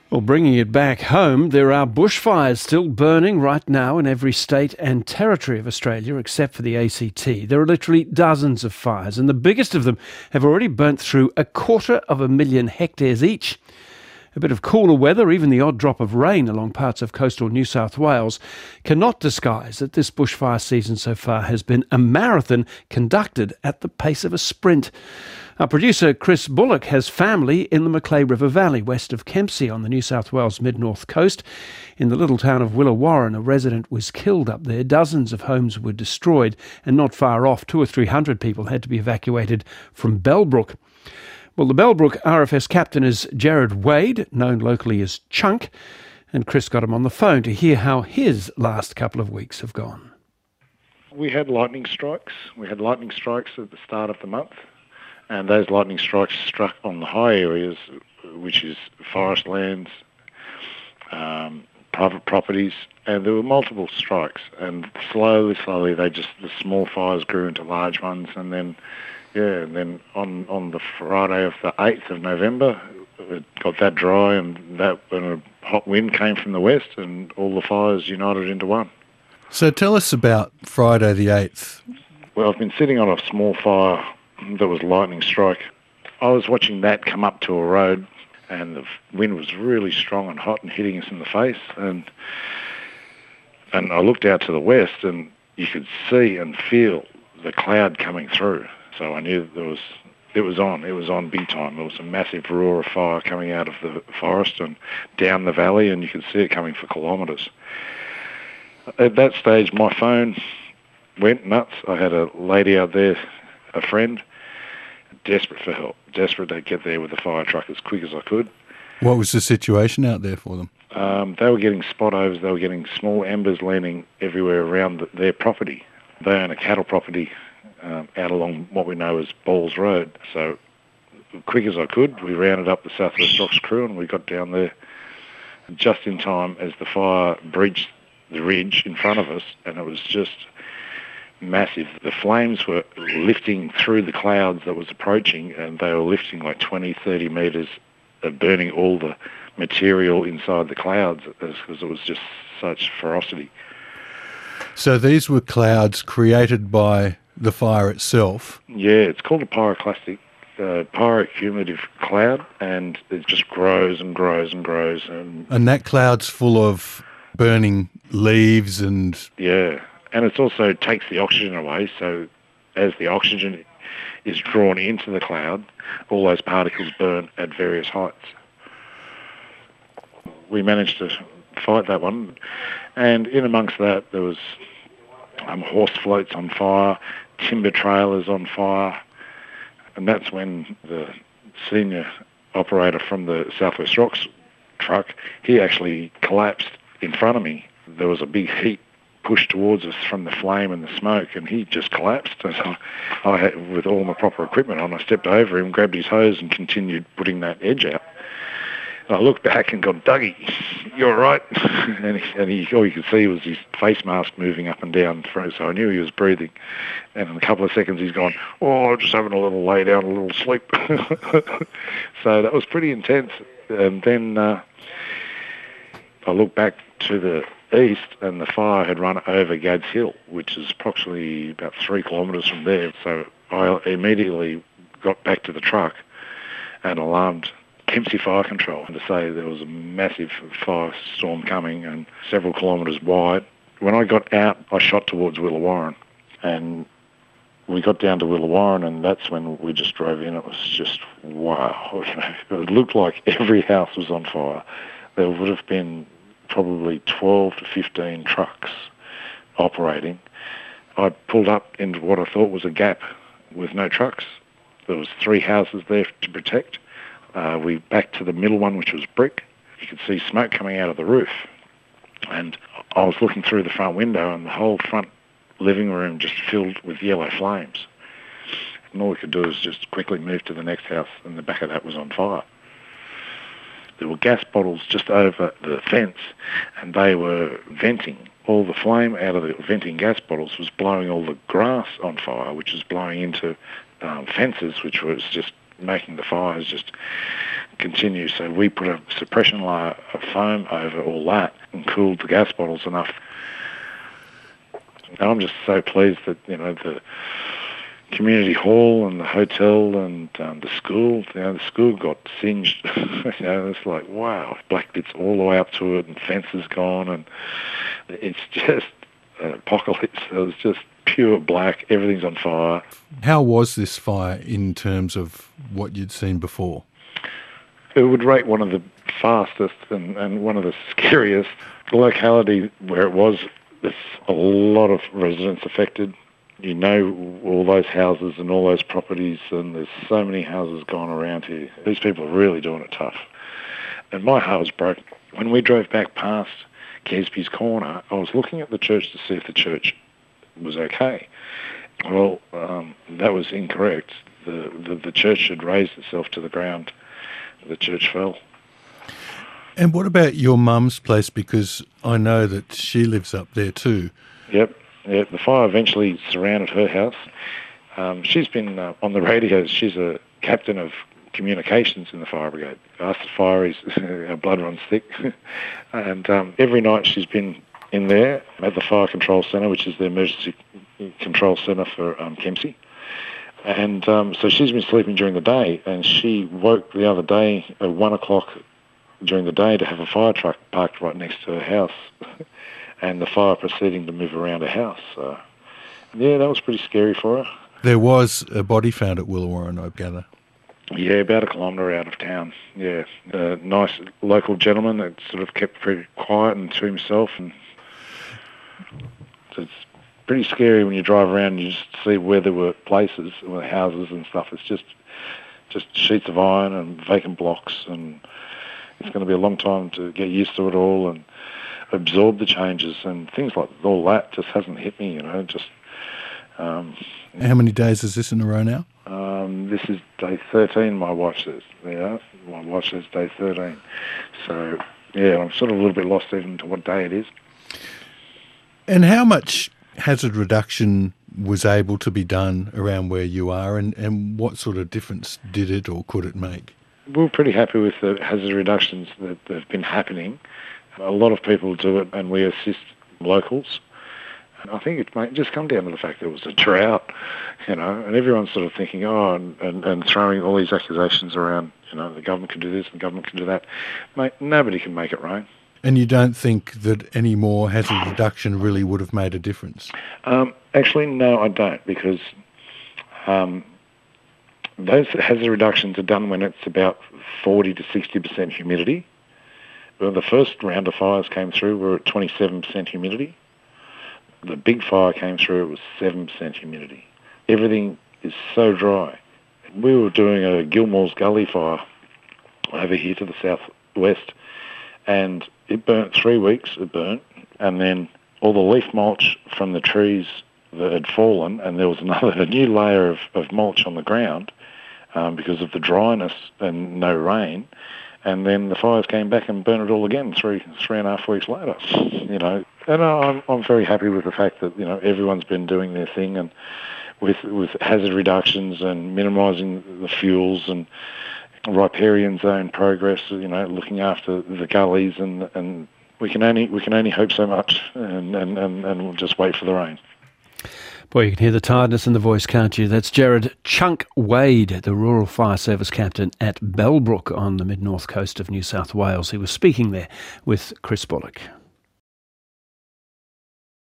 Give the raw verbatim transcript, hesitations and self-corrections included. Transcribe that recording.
Well, bringing it back home, there are bushfires still burning right now in every state and territory of Australia except for the A C T. There are literally dozens of fires, and the biggest of them have already burnt through a quarter of a million hectares each. A bit of cooler weather, even the odd drop of rain along parts of coastal New South Wales, cannot disguise that this bushfire season so far has been a marathon conducted at the pace of a sprint. Our producer Chris Bullock has family in the Macleay River Valley, west of Kempsey on the New South Wales mid-north coast. In the little town of Willawarrin, a resident was killed up there. Dozens of homes were destroyed, and not far off, two or three hundred people had to be evacuated from Bellbrook. Well, the Bellbrook R F S captain is Jared Wade, known locally as Chunk, and Chris got him on the phone to hear how his last couple of weeks have gone. We had lightning strikes. We had lightning strikes at the start of the month, and those lightning strikes struck on the high areas, which is forest lands, um, private properties, and there were multiple strikes. And slowly, slowly, they just the small fires grew into large ones, and then. Yeah, and then on, on the Friday of the eighth of November, it got that dry, and that when a hot wind came from the west, and all the fires united into one. So tell us about Friday the eighth. Well, I've been sitting on a small fire that was lightning strike. I was watching that come up to a road, and the wind was really strong and hot and hitting us in the face, and and I looked out to the west, and you could see and feel the cloud coming through. So I knew there was, it was on, it was on big time. There was a massive roar of fire coming out of the forest and down the valley, and you could see it coming for kilometres. At that stage, my phone went nuts. I had a lady out there, a friend, desperate for help, desperate to get there with the fire truck as quick as I could. What was the situation out there for them? Um, they were getting spot overs, they were getting small embers landing everywhere around the, their property. They own a cattle property Um, out along what we know as Balls Road. So, quick as I could, we rounded up the South West Rocks crew and we got down there just in time as the fire breached the ridge in front of us, and it was just massive. The flames were lifting through the clouds that was approaching, and they were lifting like twenty, thirty metres, uh, burning all the material inside the clouds because it was just such ferocity. So these were clouds created by the fire itself? Yeah, it's called a pyroclastic, uh, pyrocumulative cloud, and it just grows and grows and grows. And, and that cloud's full of burning leaves and... Yeah, and it also takes the oxygen away, so as the oxygen is drawn into the cloud, all those particles burn at various heights. We managed to fight that one, and in amongst that there was um, horse floats on fire, timber trailers on fire, and that's when the senior operator from the South West Rocks truck, he actually collapsed in front of me. There was a big heat pushed towards us from the flame and the smoke, and he just collapsed. And so I, had, with all my proper equipment on, I stepped over him, grabbed his hose and continued putting that edge out. And I looked back and got, Dougie, you all right? and he, and he, all you could see was his face mask moving up and down through, so I knew he was breathing. And in a couple of seconds he's gone, oh, just having a little lay down, a little sleep. So that was pretty intense. And then uh, I looked back to the east, and the fire had run over Gads Hill, which is approximately about three kilometres from there. So I immediately got back to the truck and alarmed Kempsey Fire Control to say there was a massive firestorm coming and several kilometres wide. When I got out, I shot towards Willawarrin, and we got down to Willawarrin, and that's when we just drove in. It was just, wow. It looked like every house was on fire. There would have been probably twelve to fifteen trucks operating. I pulled up into what I thought was a gap with no trucks. There was three houses there to protect. Uh, we backed to the middle one, which was brick. You could see smoke coming out of the roof. And I was looking through the front window, and the whole front living room just filled with yellow flames. And all we could do was just quickly move to the next house, and the back of that was on fire. There were gas bottles just over the fence, and they were venting. All the flame out of the venting gas bottles was blowing all the grass on fire, which was blowing into um, fences, which was just making the fires just continue. So we put a suppression layer of foam over all that and cooled the gas bottles enough. And I'm just so pleased that, you know, the community hall and the hotel and um, the school, you know, the school got singed. You know, it's like, wow, black bits all the way up to it and fences gone, and it's just an apocalypse. It was just pure black, everything's on fire. How was this fire in terms of what you'd seen before? It would rate one of the fastest and, and one of the scariest. The locality where it was, there's a lot of residents affected. You know all those houses and all those properties, and there's so many houses gone around here. These people are really doing it tough. And my heart was broken. When we drove back past Kesby's Corner, I was looking at the church to see if the church was okay. Well, um, that was incorrect. The, the, the church had raised itself to the ground. The church fell. And what about your mum's place? Because I know that she lives up there too. Yep. Yeah, the fire eventually surrounded her house. Um, she's been uh, on the radio. She's a captain of communications in the fire brigade. After the fire, is our blood runs thick. And um, every night she's been in there at the fire control centre, which is the emergency control centre for um, Kempsey. And um, so she's been sleeping during the day, and she woke the other day at one o'clock during the day to have a fire truck parked right next to her house. And the fire proceeding to move around her house. So, yeah, that was pretty scary for her. There was a body found at Willawarrin, I gather. Yeah, about a kilometre out of town. Yeah, a nice local gentleman that sort of kept pretty quiet and to himself. And it's pretty scary when you drive around and you just see where there were places, where houses and stuff. It's just just sheets of iron and vacant blocks, and it's going to be a long time to get used to it all and absorb the changes, and things like all that just hasn't hit me, you know, just... Um, How many days is this in a row now? Um, this is day thirteen, my wife says. Yeah, my wife says day thirteen. So, yeah, I'm sort of a little bit lost even to what day it is. And how much hazard reduction was able to be done around where you are, and, and what sort of difference did it or could it make? We're pretty happy with the hazard reductions that, that have been happening. A lot of people do it, and we assist locals. And I think it might just come down to the fact that it was a drought, you know, and everyone's sort of thinking, oh, and, and, and throwing all these accusations around, you know, the government can do this and the government can do that. Mate, nobody can make it rain. And you don't think that any more hazard reduction really would have made a difference? Um, actually, no, I don't, because um, those hazard reductions are done when it's about forty to sixty percent humidity. Well, the first round of fires came through, we were at twenty-seven percent humidity. The big fire came through, it was seven percent humidity. Everything is so dry. We were doing a Gilmore's Gully fire over here to the southwest, and it burnt three weeks, it burnt, and then all the leaf mulch from the trees that had fallen, and there was another a new layer of, of mulch on the ground um, because of the dryness and no rain. And then the fires came back and burnt it all again three three and a half weeks later. You know, and I'm I'm very happy with the fact that, you know, everyone's been doing their thing, and with with hazard reductions and minimising the fuels and riparian zone progress. You know, looking after the gullies, and and we can only we can only hope so much, and and, and, and we'll just wait for the rain. Boy, you can hear the tiredness in the voice, can't you? That's Jared Chunk Wade, the Rural Fire Service Captain at Bellbrook on the mid-north coast of New South Wales. He was speaking there with Chris Bullock.